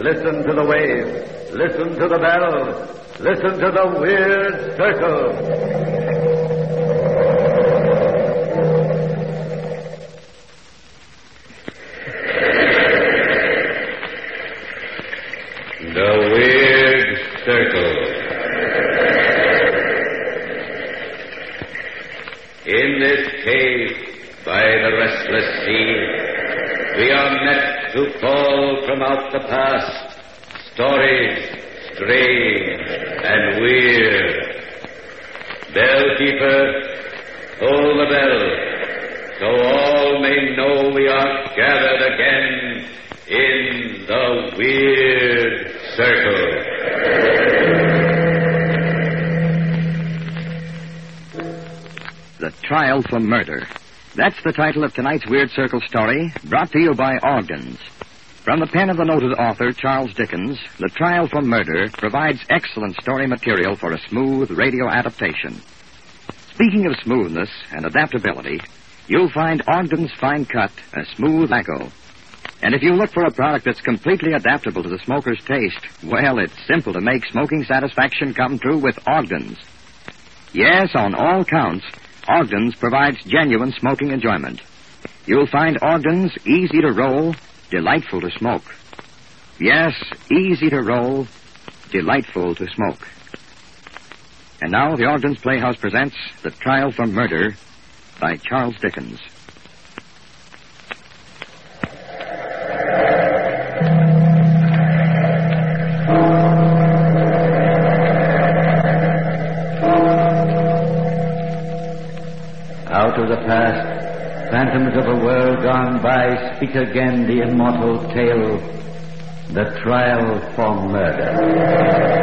Listen to the wave. Listen to the bell. Listen to the Weird Circle. The Weird Circle. In this cave by the restless sea, we are met to call from out the past stories strange and weird. Bellkeeper, toll the bell, so all may know we are gathered again in the Weird Circle. The Trial for Murder. That's the title of tonight's Weird Circle story, brought to you by Ogden's. From the pen of the noted author, Charles Dickens, The Trial for Murder provides excellent story material for a smooth radio adaptation. Speaking of smoothness and adaptability, you'll find Ogden's Fine Cut a smooth tobacco. And if you look for a product that's completely adaptable to the smoker's taste, well, it's simple to make smoking satisfaction come true with Ogden's. Yes, on all counts, Ogden's provides genuine smoking enjoyment. You'll find Ogden's easy to roll, delightful to smoke. Yes, easy to roll, delightful to smoke. And now the Ogden's Playhouse presents The Trial for Murder by Charles Dickens. Out of the past, phantoms of a world gone by, speak again the immortal tale, The Trial for Murder.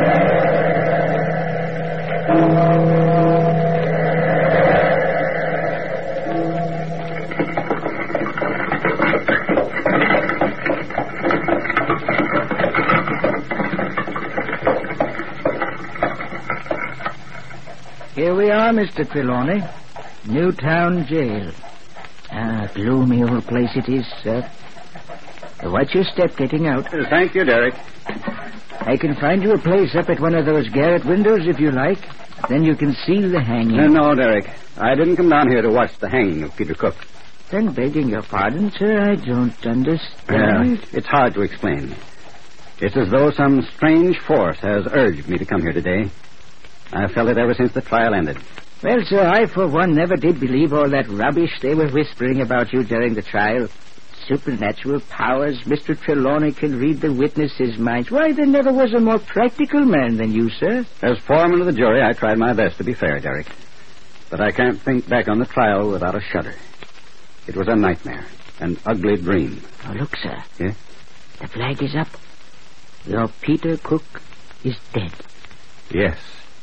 Here we are, Mr. Trelawney. Newtown Jail. Gloomy old place it is, sir. Watch your step getting out. Thank you, Derek. I can find you a place up at one of those garret windows if you like. Then you can see the hanging. No, Derek. I didn't come down here to watch the hanging of Peter Cook. Then, begging your pardon, sir, I don't understand. It's hard to explain. It's as though some strange force has urged me to come here today. I've felt it ever since the trial ended. Well, sir, I, for one, never did believe all that rubbish they were whispering about you during the trial. Supernatural powers. Mr. Trelawney can read the witnesses' minds. Why, there never was a more practical man than you, sir. As foreman of the jury, I tried my best to be fair, Derek. But I can't think back on the trial without a shudder. It was a nightmare, an ugly dream. Oh, look, sir. Yeah? The flag is up. Your Peter Cook is dead. Yes.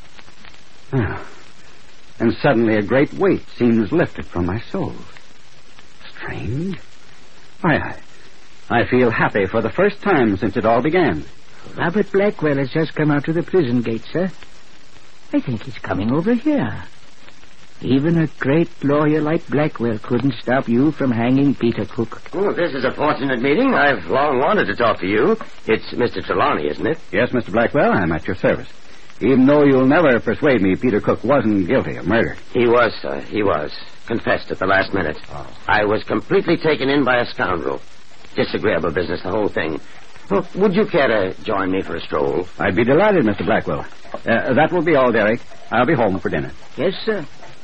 And suddenly a great weight seems lifted from my soul. Strange. Why, I feel happy for the first time since it all began. Robert Blackwell has just come out to the prison gate, sir. I think he's coming over here. Even a great lawyer like Blackwell couldn't stop you from hanging Peter Cook. Oh, this is a fortunate meeting. I've long wanted to talk to you. It's Mr. Trelawney, isn't it? Yes, Mr. Blackwell, I'm at your service. Even though you'll never persuade me Peter Cook wasn't guilty of murder. He was, sir. He was. Confessed at the last minute. Oh. I was completely taken in by a scoundrel. Disagreeable business, the whole thing. Well, would you care to join me for a stroll? I'd be delighted, Mr. Blackwell. That will be all, Derek. I'll be home for dinner. Yes, sir.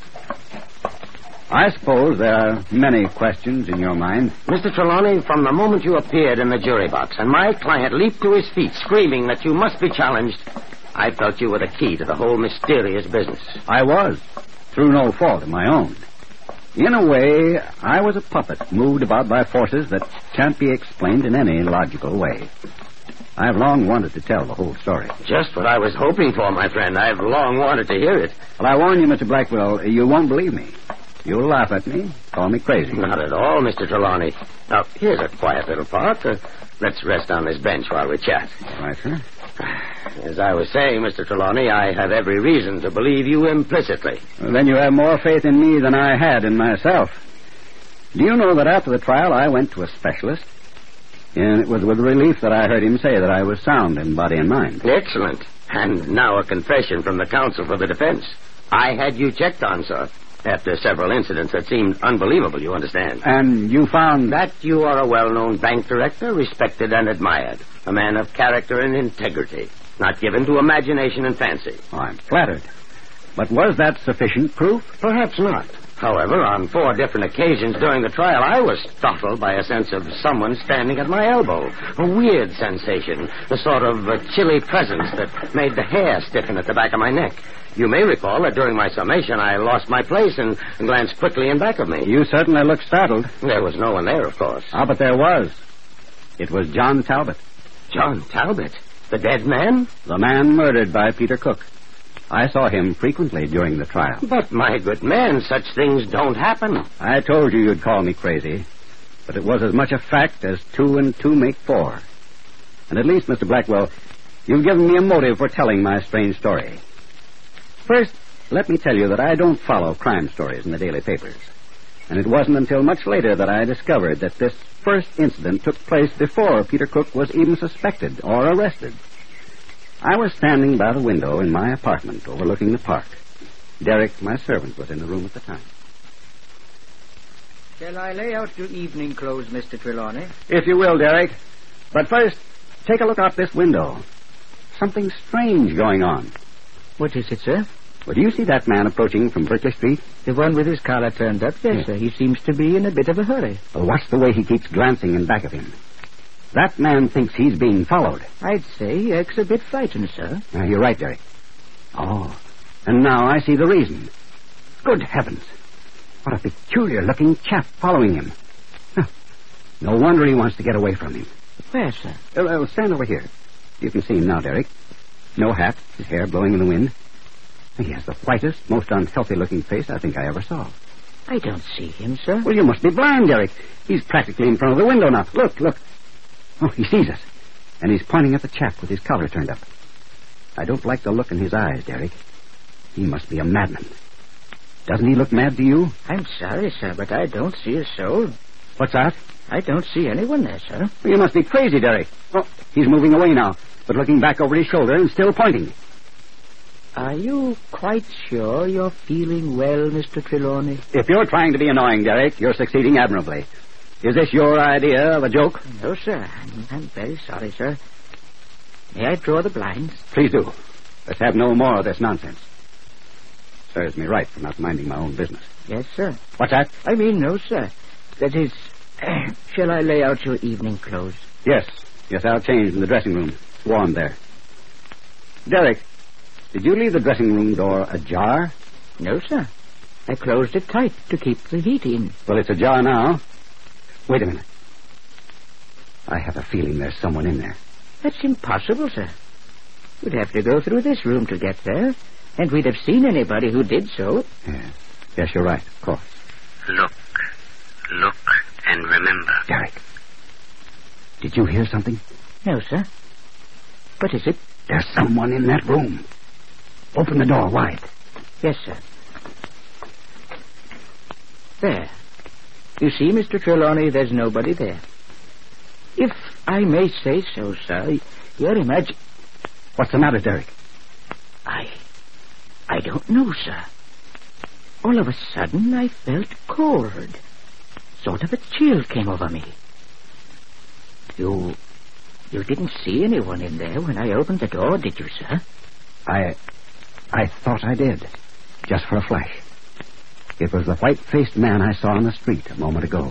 I suppose there are many questions in your mind. Mr. Trelawney, from the moment you appeared in the jury box and my client leaped to his feet screaming that you must be challenged, I felt you were the key to the whole mysterious business. I was, through no fault of my own. In a way, I was a puppet moved about by forces that can't be explained in any logical way. I've long wanted to tell the whole story. Just what I was hoping for, my friend. I've long wanted to hear it. Well, I warn you, Mr. Blackwell, you won't believe me. You'll laugh at me, call me crazy. Not at all, Mr. Trelawney. Now, here's a quiet little park. Let's rest on this bench while we chat. All right, sir. As I was saying, Mr. Trelawney, I have every reason to believe you implicitly. Well, then you have more faith in me than I had in myself. Do you know that after the trial I went to a specialist? And it was with relief that I heard him say that I was sound in body and mind. Excellent. And now a confession from the counsel for the defense. I had you checked on, sir, after several incidents that seemed unbelievable, you understand. And you found... That you are a well-known bank director, respected and admired. A man of character and integrity, not given to imagination and fancy. Oh, I'm flattered. But was that sufficient proof? Perhaps not. However, on 4 different occasions during the trial, I was startled by a sense of someone standing at my elbow. A weird sensation, the sort of chilly presence that made the hair stiffen at the back of my neck. You may recall that during my summation, I lost my place and glanced quickly in back of me. You certainly looked startled. There was no one there, of course. Ah, but there was. It was John Talbot. John Talbot? The dead man? The man murdered by Peter Cook. I saw him frequently during the trial. But, my good man, such things don't happen. I told you you'd call me crazy, but it was as much a fact as 2 and 2 make 4. And at least, Mr. Blackwell, you've given me a motive for telling my strange story. First, let me tell you that I don't follow crime stories in the daily papers. And it wasn't until much later that I discovered that this first incident took place before Peter Cook was even suspected or arrested. I was standing by the window in my apartment overlooking the park. Derek, my servant, was in the room at the time. Shall I lay out your evening clothes, Mr. Trelawney? If you will, Derek. But first, take a look out this window. Something strange going on. What is it, sir? Well, do you see that man approaching from Berkeley Street? The one with his collar turned up? Yes, sir. He seems to be in a bit of a hurry. Well, watch the way he keeps glancing in back of him. That man thinks he's being followed. I'd say he acts a bit frightened, sir. You're right, Derek. Oh, and now I see the reason. Good heavens. What a peculiar-looking chap following him. Huh. No wonder he wants to get away from him. Where, sir? Stand over here. You can see him now, Derek. No hat, his hair blowing in the wind. He has the whitest, most unhealthy-looking face I think I ever saw. I don't see him, sir. Well, you must be blind, Derek. He's practically in front of the window now. Look. Oh, he sees us. And he's pointing at the chap with his collar turned up. I don't like the look in his eyes, Derek. He must be a madman. Doesn't he look mad to you? I'm sorry, sir, but I don't see a soul. What's that? I don't see anyone there, sir. Well, you must be crazy, Derek. Oh, he's moving away now, but looking back over his shoulder and still pointing. Are you quite sure you're feeling well, Mr. Trelawney? If you're trying to be annoying, Derek, you're succeeding admirably. Is this your idea of a joke? No, sir. I'm very sorry, sir. May I draw the blinds? Please do. Let's have no more of this nonsense. Serves me right for not minding my own business. Yes, sir. What's that? I mean, no, sir. That is, shall I lay out your evening clothes? Yes, I'll change in the dressing room. It's warm there. Derek, did you leave the dressing room door ajar? No, sir. I closed it tight to keep the heat in. Well, it's ajar now. Wait a minute. I have a feeling there's someone in there. That's impossible, sir. We'd have to go through this room to get there, and we'd have seen anybody who did so. Yes, you're right, of course. Look, and remember. Derek, did you hear something? No, sir. What is it? There's someone in that room. Open the door wide. Yes, sir. There. You see, Mr. Trelawney, there's nobody there. If I may say so, sir, your imagine... What's the matter, Derek? I don't know, sir. All of a sudden, I felt cold. Sort of a chill came over me. You didn't see anyone in there when I opened the door, did you, sir? I thought I did. Just for a flash. It was the white-faced man I saw on the street a moment ago.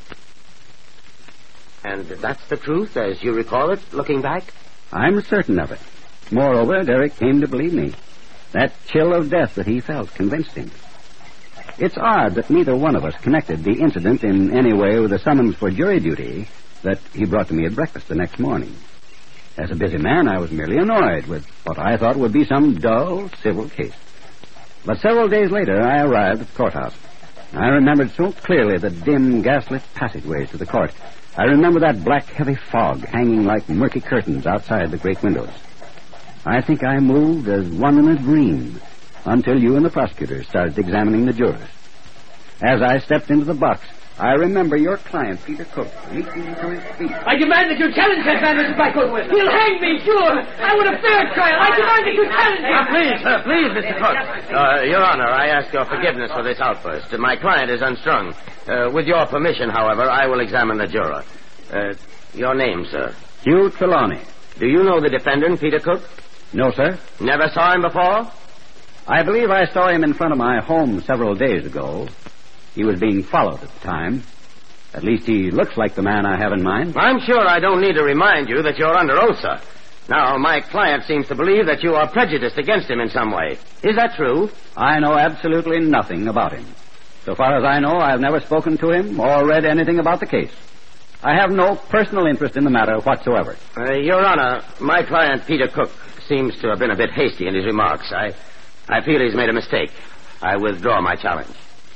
And that's the truth, as you recall it, looking back? I'm certain of it. Moreover, Derek came to believe me. That chill of death that he felt convinced him. It's odd that neither one of us connected the incident in any way with the summons for jury duty that he brought to me at breakfast the next morning. As a busy man, I was merely annoyed with what I thought would be some dull civil case. But several days later, I arrived at the courthouse. I remembered so clearly the dim, gaslit passageways to the court. I remember that black, heavy fog hanging like murky curtains outside the great windows. I think I moved as one in a dream until you and the prosecutor started examining the jurors. As I stepped into the box, I remember your client, Peter Cook, leaping to his feet. I demand that you challenge that man, Mr. Blackwood. He'll hang me, sure. I want a fair trial. I demand that you challenge him. Please, Mr. Cook. Your Honor, I ask your forgiveness for this outburst. My client is unstrung. With your permission, however, I will examine the juror. Your name, sir? Hugh Trelawney. Do you know the defendant, Peter Cook? No, sir. Never saw him before? I believe I saw him in front of my home several days ago. He was being followed at the time. At least he looks like the man I have in mind. I'm sure I don't need to remind you that you're under oath, sir. Now, my client seems to believe that you are prejudiced against him in some way. Is that true? I know absolutely nothing about him. So far as I know, I've never spoken to him or read anything about the case. I have no personal interest in the matter whatsoever. Your Honor, my client, Peter Cook, seems to have been a bit hasty in his remarks. I feel he's made a mistake. I withdraw my challenge.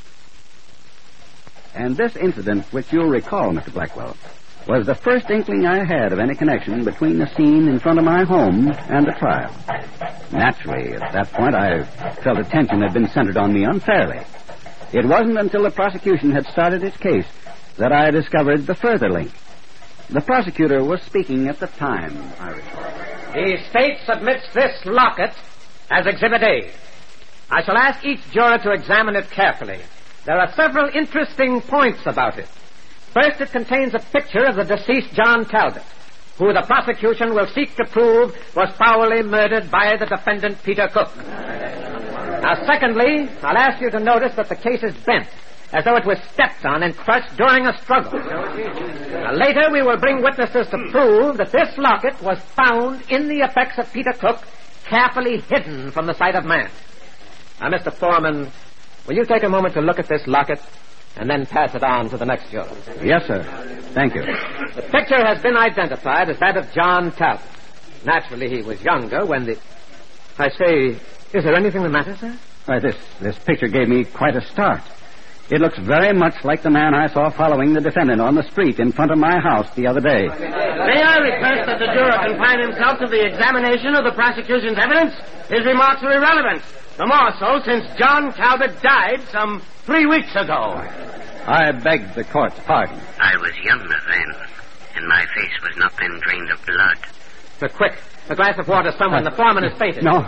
And this incident, which you'll recall, Mr. Blackwell, was the first inkling I had of any connection between the scene in front of my home and the trial. Naturally, at that point, I felt attention had been centered on me unfairly. It wasn't until the prosecution had started its case that I discovered the further link. The prosecutor was speaking at the time, I recall. The state submits this locket as Exhibit A. I shall ask each juror to examine it carefully. There are several interesting points about it. First, it contains a picture of the deceased John Talbot, who the prosecution will seek to prove was foully murdered by the defendant, Peter Cook. Now, secondly, I'll ask you to notice that the case is bent, as though it was stepped on and crushed during a struggle. Now, later, we will bring witnesses to prove that this locket was found in the effects of Peter Cook, carefully hidden from the sight of man. Now, Mr. Foreman, will you take a moment to look at this locket and then pass it on to the next juror? Yes, sir. Thank you. The picture has been identified as that of John Talbot. Naturally, he was younger when the... I say, is there anything the matter, sir? Why, this picture gave me quite a start. It looks very much like the man I saw following the defendant on the street in front of my house the other day. May I request that the juror confine himself to the examination of the prosecution's evidence? His remarks are irrelevant. The more so since John Talbot died some 3 weeks ago. I beg the court's pardon. I was younger then, and my face was not then drained of blood. But quick, a glass of water, someone. The foreman has fainted. No.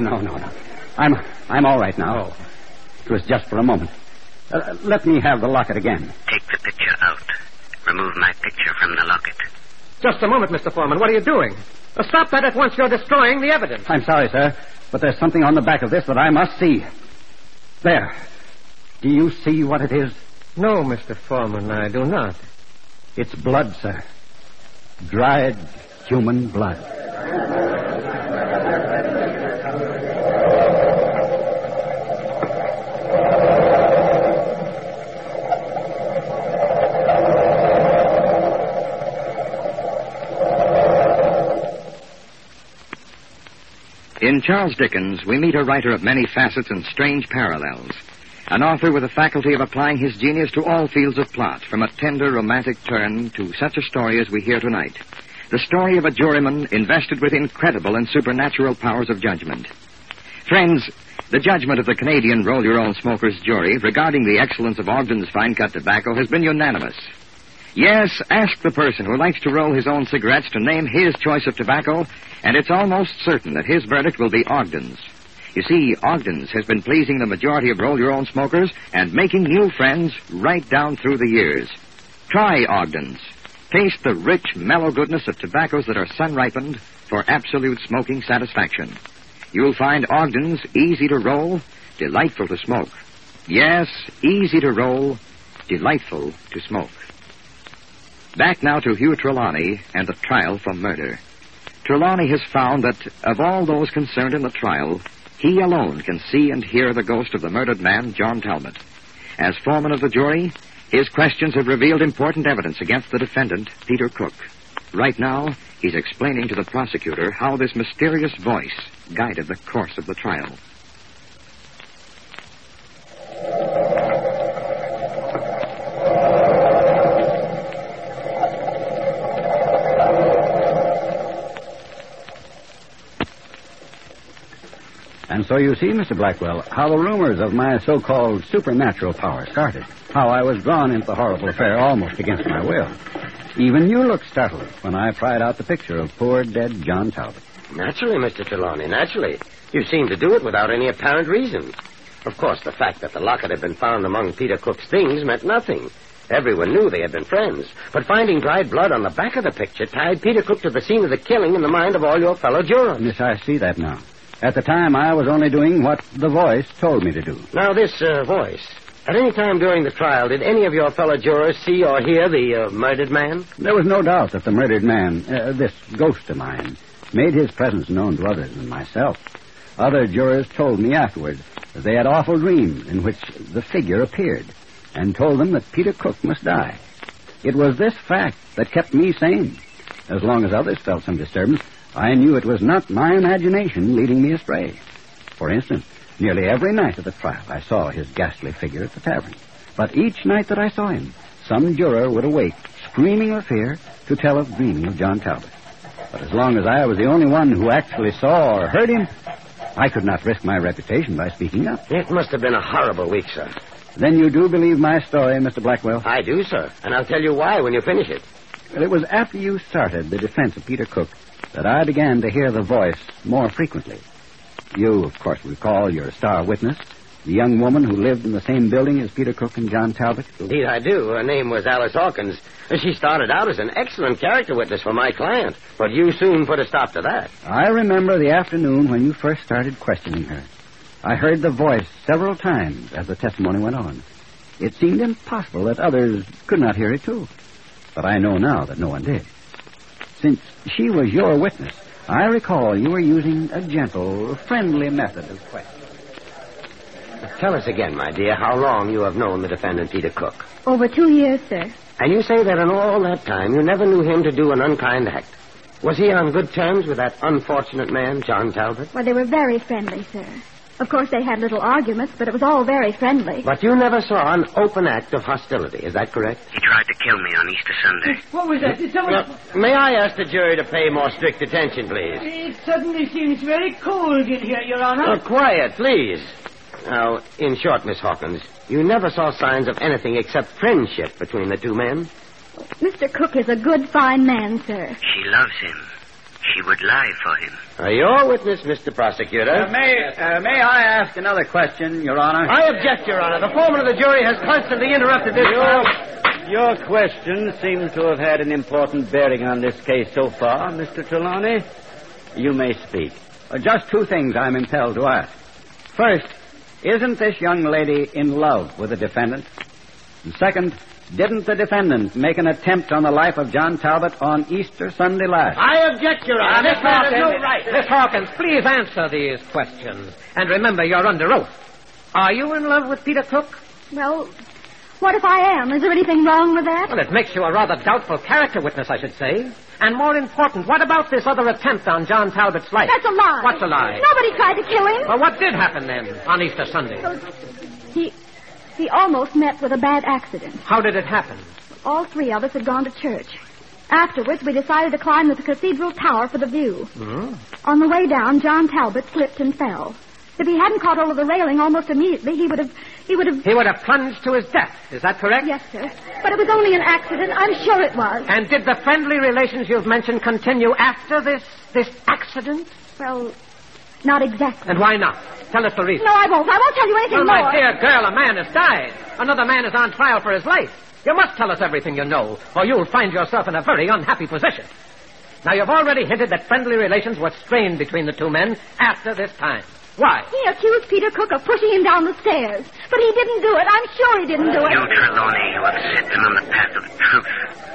I'm all right now. Oh. It was just for a moment. Let me have the locket again. Take the picture out. Remove my picture from the locket. Just a moment, Mr. Foreman. What are you doing? Stop that at once. You're destroying the evidence. I'm sorry, sir, but there's something on the back of this that I must see. There. Do you see what it is? No, Mr. Foreman, I do not. It's blood, sir. Dried human blood. In Charles Dickens, we meet a writer of many facets and strange parallels. An author with the faculty of applying his genius to all fields of plot, from a tender romantic turn to such a story as we hear tonight. The story of a juryman invested with incredible and supernatural powers of judgment. Friends, the judgment of the Canadian roll-your-own smokers jury regarding the excellence of Ogden's fine-cut tobacco has been unanimous. Yes, ask the person who likes to roll his own cigarettes to name his choice of tobacco, and it's almost certain that his verdict will be Ogden's. You see, Ogden's has been pleasing the majority of roll-your-own smokers and making new friends right down through the years. Try Ogden's. Taste the rich, mellow goodness of tobaccos that are sun-ripened for absolute smoking satisfaction. You'll find Ogden's easy to roll, delightful to smoke. Yes, easy to roll, delightful to smoke. Back now to Hugh Trelawney and the trial for murder. Trelawney has found that of all those concerned in the trial, he alone can see and hear the ghost of the murdered man, John Talbot. As foreman of the jury, his questions have revealed important evidence against the defendant, Peter Cook. Right now, he's explaining to the prosecutor how this mysterious voice guided the course of the trial. And so you see, Mr. Blackwell, how the rumors of my so-called supernatural power started. How I was drawn into the horrible affair almost against my will. Even you looked startled when I pried out the picture of poor dead John Talbot. Naturally, Mr. Trelawney, naturally. You seemed to do it without any apparent reason. Of course, the fact that the locket had been found among Peter Cook's things meant nothing. Everyone knew they had been friends. But finding dried blood on the back of the picture tied Peter Cook to the scene of the killing in the mind of all your fellow jurors. Yes, I see that now. At the time, I was only doing what the voice told me to do. Now, this voice. At any time during the trial, did any of your fellow jurors see or hear the murdered man? There was no doubt that the murdered man, this ghost of mine, made his presence known to others than myself. Other jurors told me afterwards that they had awful dreams in which the figure appeared and told them that Peter Cook must die. It was this fact that kept me sane. As long as others felt some disturbance, I knew it was not my imagination leading me astray. For instance, nearly every night of the trial, I saw his ghastly figure at the tavern. But each night that I saw him, some juror would awake, screaming with fear, to tell of dreaming of John Talbot. But as long as I was the only one who actually saw or heard him, I could not risk my reputation by speaking up. It must have been a horrible week, sir. Then you do believe my story, Mr. Blackwell? I do, sir, and I'll tell you why when you finish it. Well, it was after you started the defense of Peter Cook that I began to hear the voice more frequently. You, of course, recall your star witness, the young woman who lived in the same building as Peter Cook and John Talbot? Indeed, I do. Her name was Alice Hawkins. She started out as an excellent character witness for my client, but you soon put a stop to that. I remember the afternoon when you first started questioning her. I heard the voice several times as the testimony went on. It seemed impossible that others could not hear it, too. But I know now that no one did. Since she was your witness, I recall you were using a gentle, friendly method of questioning. Tell us again, my dear, how long you have known the defendant, Peter Cook. Over 2 years, sir. And you say that in all that time you never knew him to do an unkind act. Was he on good terms with that unfortunate man, John Talbot? Well, they were very friendly, sir. Of course, they had little arguments, but it was all very friendly. But you never saw an open act of hostility, is that correct? He tried to kill me on Easter Sunday. What was that? Did someone... May I ask the jury to pay more strict attention, please? It suddenly seems very cold in here, Your Honor. Quiet, please. Now, in short, Miss Hawkins, you never saw signs of anything except friendship between the two men? Mr. Cook is a good, fine man, sir. She loves him. She would lie for him. Your witness, Mr. Prosecutor. May I ask another question, Your Honor? I object, Your Honor. The foreman of the jury has constantly interrupted this trial. Your question seems to have had an important bearing on this case so far, Mr. Trelawney. You may speak. Just two things I'm impelled to ask. First, isn't this young lady in love with the defendant? And second, didn't the defendant make an attempt on the life of John Talbot on Easter Sunday last? I object, Your Honor. Miss Hawkins, Miss Hawkins, please answer these questions. And remember, you're under oath. Are you in love with Peter Cook? Well, what if I am? Is there anything wrong with that? Well, it makes you a rather doubtful character witness, I should say. And more important, what about this other attempt on John Talbot's life? That's a lie. What's a lie? Nobody tried to kill him. Well, what did happen then on Easter Sunday? He almost met with a bad accident. How did it happen? All three of us had gone to church. Afterwards, we decided to climb the cathedral tower for the view. Mm-hmm. On the way down, John Talbot slipped and fell. If he hadn't caught hold of the railing almost immediately, he would have... He would have plunged to his death. Is that correct? Yes, sir. But it was only an accident. I'm sure it was. And did the friendly relations you've mentioned continue after this accident? Well, not exactly. And why not? Tell us the reason. No, I won't. I won't tell you anything more. My dear girl, a man has died. Another man is on trial for his life. You must tell us everything you know, or you'll find yourself in a very unhappy position. Now, you've already hinted that friendly relations were strained between the two men after this time. Why? He accused Peter Cook of pushing him down the stairs. But he didn't do it. I'm sure he didn't do it. You, Trelawney, you have set them on the path of truth.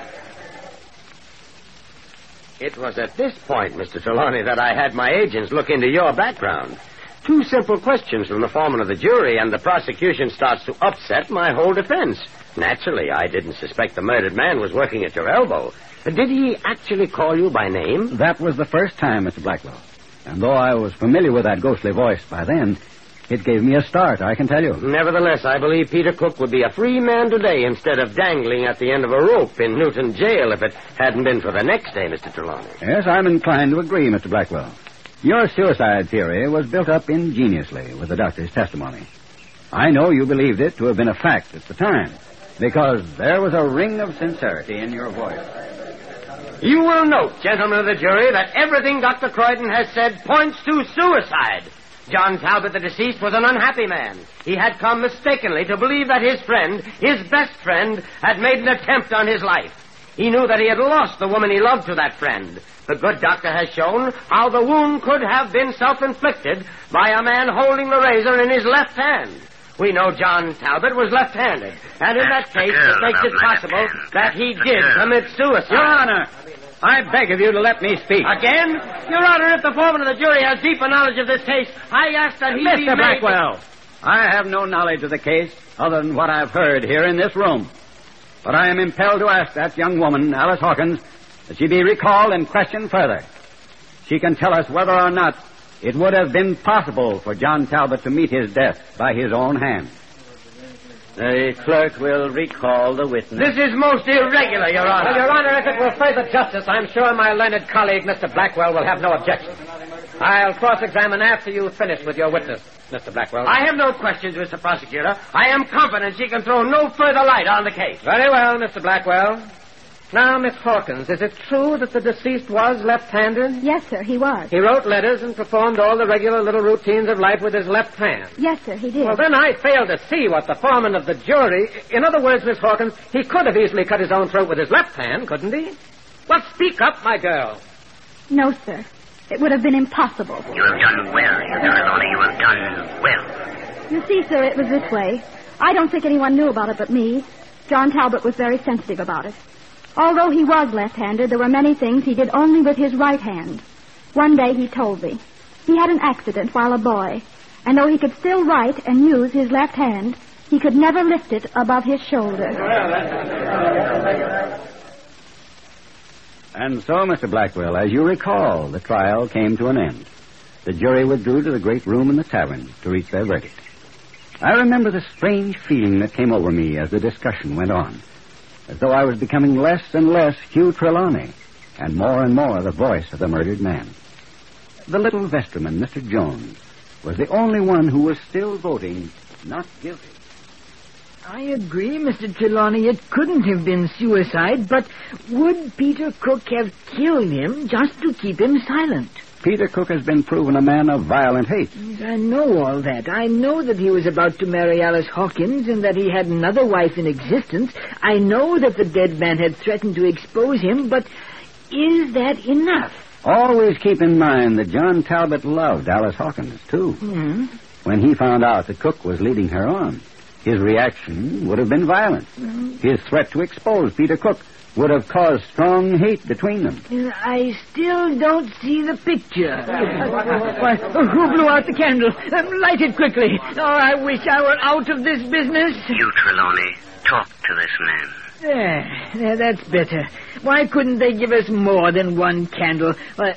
It was at this point, Mr. Trelawney, that I had my agents look into your background. 2 simple questions from the foreman of the jury, and the prosecution starts to upset my whole defense. Naturally, I didn't suspect the murdered man was working at your elbow. Did he actually call you by name? That was the first time, Mr. Blackwell. And though I was familiar with that ghostly voice by then, it gave me a start, I can tell you. Nevertheless, I believe Peter Cook would be a free man today instead of dangling at the end of a rope in Newton jail if it hadn't been for the next day, Mr. Trelawney. Yes, I'm inclined to agree, Mr. Blackwell. Your suicide theory was built up ingeniously with the doctor's testimony. I know you believed it to have been a fact at the time, because there was a ring of sincerity in your voice. You will note, gentlemen of the jury, that everything Dr. Croydon has said points to suicide. John Talbot, the deceased, was an unhappy man. He had come mistakenly to believe that his friend, his best friend, had made an attempt on his life. He knew that he had lost the woman he loved to that friend. The good doctor has shown how the wound could have been self-inflicted by a man holding the razor in his left hand. We know John Talbot was left-handed, and in that case, it makes it possible that he did commit suicide. Your Honor, I beg of you to let me speak. Again? Your Honor, if the foreman of the jury has deeper knowledge of this case, I ask that he be Mr. made... Blackwell, I have no knowledge of the case other than what I've heard here in this room. But I am impelled to ask that young woman, Alice Hawkins, that she be recalled and questioned further. She can tell us whether or not it would have been possible for John Talbot to meet his death by his own hand. The clerk will recall the witness. This is most irregular, Your Honor. Well, Your Honor, if it will further justice, I'm sure my learned colleague, Mr. Blackwell, will have no objection. I'll cross-examine after you've finished with your witness, Mr. Blackwell. I have no questions, Mr. Prosecutor. I am confident she can throw no further light on the case. Very well, Mr. Blackwell. Now, Miss Hawkins, is it true that the deceased was left-handed? Yes, sir, he was. He wrote letters and performed all the regular little routines of life with his left hand. Yes, sir, he did. Well, then I fail to see what the foreman of the jury... In other words, Miss Hawkins, he could have easily cut his own throat with his left hand, couldn't he? Well, speak up, my girl. No, sir. It would have been impossible. You have done well, Trelawney. You have done well. You see, sir, it was this way. I don't think anyone knew about it but me. John Talbot was very sensitive about it. Although he was left-handed, there were many things he did only with his right hand. One day he told me. He had an accident while a boy, and though he could still write and use his left hand, he could never lift it above his shoulder. And so, Mr. Blackwell, as you recall, the trial came to an end. The jury withdrew to the great room in the tavern to reach their verdict. I remember the strange feeling that came over me as the discussion went on, as though I was becoming less and less Hugh Trelawney, and more the voice of the murdered man. The little vestryman, Mr. Jones, was the only one who was still voting not guilty. I agree, Mr. Trelawney. It couldn't have been suicide, but would Peter Cook have killed him just to keep him silent? Peter Cook has been proven a man of violent hate. I know all that. I know that he was about to marry Alice Hawkins and that he had another wife in existence. I know that the dead man had threatened to expose him, but is that enough? Always keep in mind that John Talbot loved Alice Hawkins, too. Mm-hmm. When he found out that Cook was leading her on, his reaction would have been violent. Mm-hmm. His threat to expose Peter Cook would have caused strong hate between them. I still don't see the picture. Why, who blew out the candle? Light it quickly. Oh, I wish I were out of this business. You, Trelawney, talk to this man. There, that's better. Why couldn't they give us more than one candle? Why,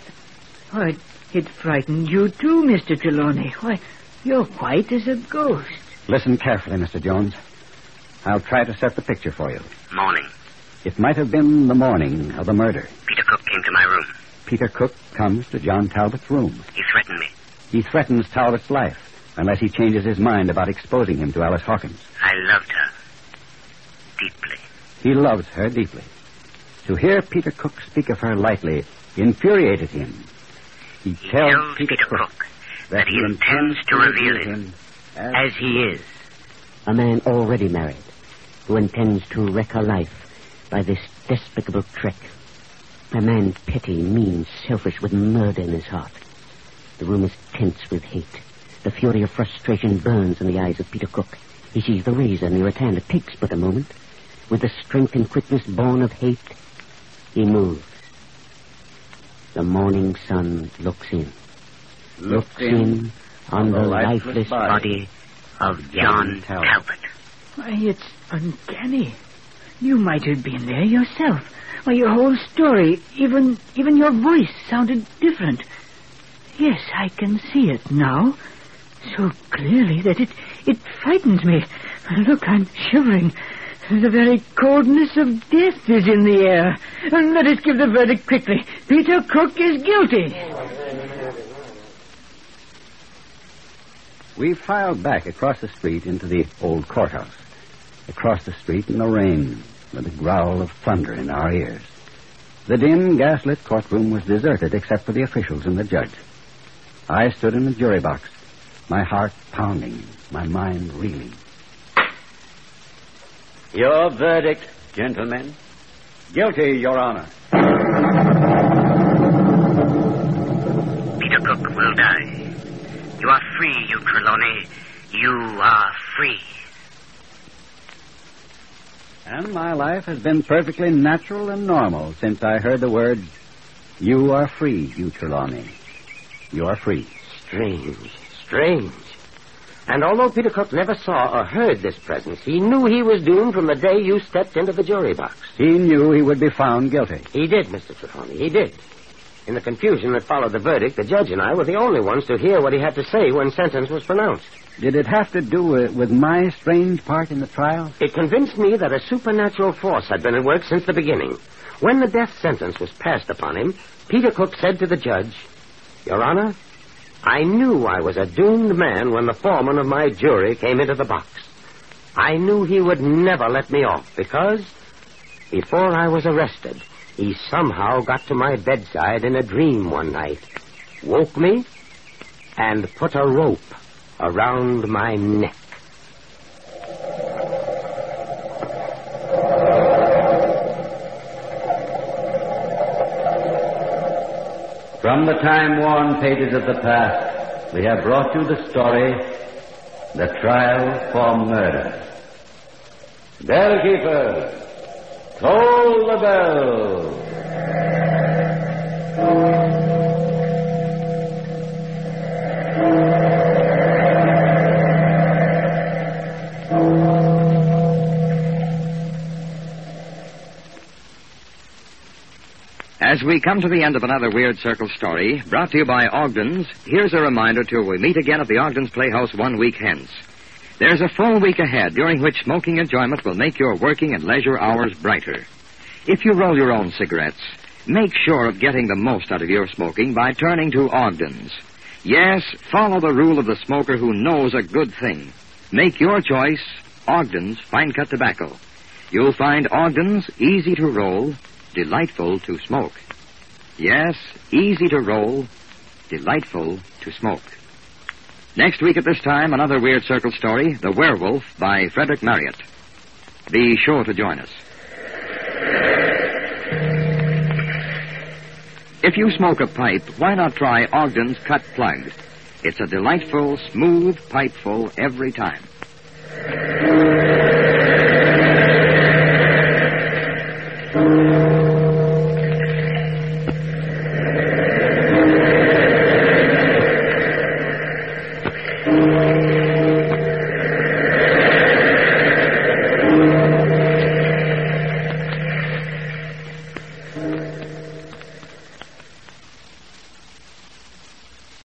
it frightened you too, Mr. Trelawney. Why, you're white as a ghost. Listen carefully, Mr. Jones. I'll try to set the picture for you. Morning. It might have been the morning of the murder. Peter Cook came to my room. Peter Cook comes to John Talbot's room. He threatened me. He threatens Talbot's life unless he changes his mind about exposing him to Alice Hawkins. I loved her deeply. He loves her deeply. To hear Peter Cook speak of her lightly infuriated him. He tells Peter Cook that he intends to reveal him as he is. A man already married who intends to wreck her life by this despicable trick. A man petty, mean, selfish, with murder in his heart. The room is tense with hate. The fury of frustration burns in the eyes of Peter Cook. He sees the razor near at hand. It takes but a moment. With the strength and quickness born of hate, he moves. The morning sun looks in. Looks in on the lifeless body of John Talbot. Why, it's uncanny. You might have been there yourself. Why, your whole story, even your voice sounded different. Yes, I can see it now. So clearly that it frightened me. Look, I'm shivering. The very coldness of death is in the air. Let us give the verdict quickly. Peter Cook is guilty. We filed back across the street into the old courthouse. Across the street in the rain, with a growl of thunder in our ears. The dim, gaslit courtroom was deserted except for the officials and the judge. I stood in the jury box, my heart pounding, my mind reeling. Your verdict, gentlemen. Guilty, Your Honor. Peter Cook will die. You are free, you Trelawney. You are free. And my life has been perfectly natural and normal since I heard the words, "You are free, you Trelawney. You are free." Strange. And although Peter Cook never saw or heard this presence, he knew he was doomed from the day you stepped into the jury box. He knew he would be found guilty. He did, Mr. Trelawney, he did. In the confusion that followed the verdict, the judge and I were the only ones to hear what he had to say when sentence was pronounced. Did it have to do with my strange part in the trial? It convinced me that a supernatural force had been at work since the beginning. When the death sentence was passed upon him, Peter Cook said to the judge, "Your Honor, I knew I was a doomed man when the foreman of my jury came into the box. I knew he would never let me off because, before I was arrested, he somehow got to my bedside in a dream one night, woke me, and put a rope around my neck." From the time-worn pages of the past, we have brought you the story, The Trial for Murder. Bellkeeper, toll the bell. As we come to the end of another Weird Circle story, brought to you by Ogden's, here's a reminder till we meet again at the Ogden's Playhouse 1 week hence. There's a full week ahead during which smoking enjoyment will make your working and leisure hours brighter. If you roll your own cigarettes, make sure of getting the most out of your smoking by turning to Ogden's. Yes, follow the rule of the smoker who knows a good thing. Make your choice Ogden's Fine Cut Tobacco. You'll find Ogden's easy to roll, delightful to smoke. Yes, easy to roll, delightful to smoke. Next week at this time, another Weird Circle story, The Werewolf by Frederick Marriott. Be sure to join us. If you smoke a pipe, why not try Ogden's Cut Plug? It's a delightful, smooth pipeful every time.